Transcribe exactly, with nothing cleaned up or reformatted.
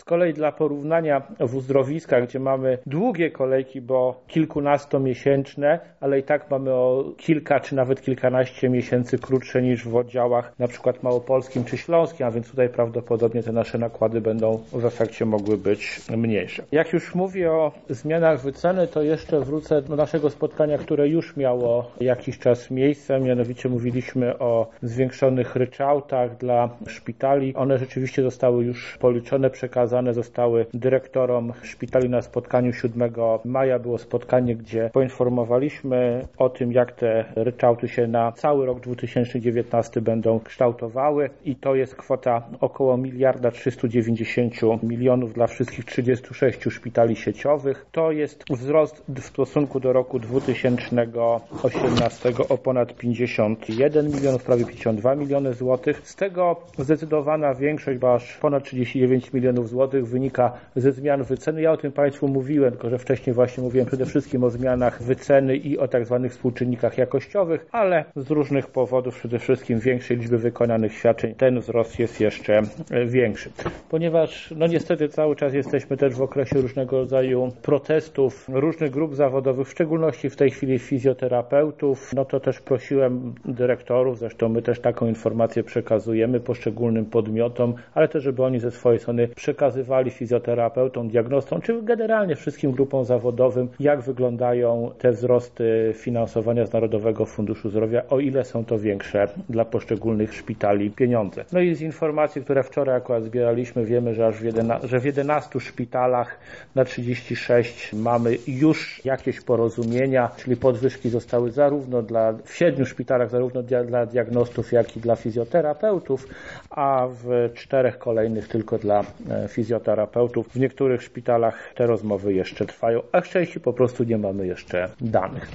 kolei dla porównania w uzdrowiskach, gdzie mamy długie kolejki, bo kilkunastomiesięczne, ale i tak mamy o kilka czy nawet kilkanaście miesięcy krótsze niż w oddziałach na przykład małopolskim czy śląskim, a więc tutaj prawdopodobnie te nasze nakłady będą w efekcie mogły być mniejsze. Jak już mówię o zmianach wyceny, to jeszcze wrócę do naszego spotkania, które już miało jakiś czas miejsce, mianowicie mówiliśmy o zwiększonych ryczałtach dla szpitali. One rzeczywiście zostały już policzone, przekazane zostały dyrektorom szpitali na spotkaniu siódmego maja. Było spotkanie, gdzie poinformowaliśmy o tym, jak te ryczałty się na cały rok dwa tysiące dziewiętnasty będą kształtowały i to jest kwota około miliarda trzysta dziewięćdziesiąt milionów dla wszystkich trzydziestu sześciu szpitali sieciowych. To jest wzrost w stosunku do roku dwa tysiące osiemnastego o ponad pięćdziesiąt jeden milionów, prawie pięćdziesiąt dwa miliony złotych. Z tego zdecydowana większość, bo aż ponad trzydzieści dziewięć milionów złotych wynika ze zmian wyceny. Ja o tym Państwu mówiłem, tylko że wcześniej właśnie mówiłem przede wszystkim o zmianach wyceny i o tak zwanych współczynnikach jakościowych, ale z różnych powodów, przede wszystkim większej liczby wykonanych świadczeń, ten wzrost jest jeszcze większy. Ponieważ no niestety cały czas jesteśmy też w okresie różnego rodzaju protestów różnych grup zawodowych, w szczególności w tej chwili fizjoterapeutów, no to też prosiłem dyrektorów, zresztą my też taką informację przekazujemy poszczególnym podmiotom, ale też żeby oni ze swojej strony przekazywali fizjoterapeutom, diagnostom, czy generalnie wszystkim grupom zawodowym, jak wyglądają te wzrosty finansowania z Narodowego Funduszu Zdrowia, o ile są to większe dla poszczególnych szpitali pieniądze. No i z informacji, które wczoraj akurat zbieraliśmy, wiemy, że aż w, jedenastu, że w jedenastu szpitalach na trzydzieści sześć mamy już jakieś porozumienia, czyli podwyżki zostały zarówno dla, w siedmiu szpitalach zarówno dla, dla diagnostów, jak i dla fizjoterapeutów, a w czterech kolejnych tylko dla fizjoterapeutów. W niektórych szpitalach te rozmowy jeszcze trwają, a w części po prostu nie mamy jeszcze danych.